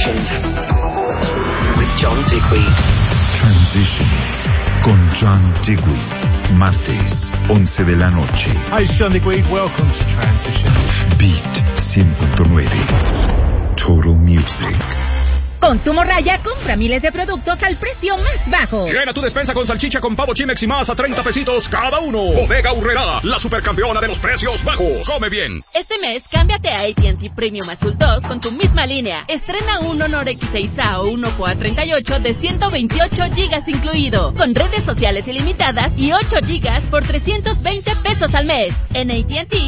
with John Digweed. Transition con John Digweed. Martes, 11 de la noche. Hi, John Digweed. Welcome to Transition. Beat 100.9. Total Music. Consumo Raya, compra miles de productos al precio más bajo. Llena tu despensa con salchicha con pavo Chimex y más a 30 pesitos cada uno. Bodega Aurrerá, la supercampeona de los precios bajos. Come bien. Este mes, cámbiate a AT&T Premium Azul 2 con tu misma línea. Estrena un Honor X6A o un Oppo A38 de 128 GB incluido, con redes sociales ilimitadas y 8 GB por 320 pesos al mes. En AT&T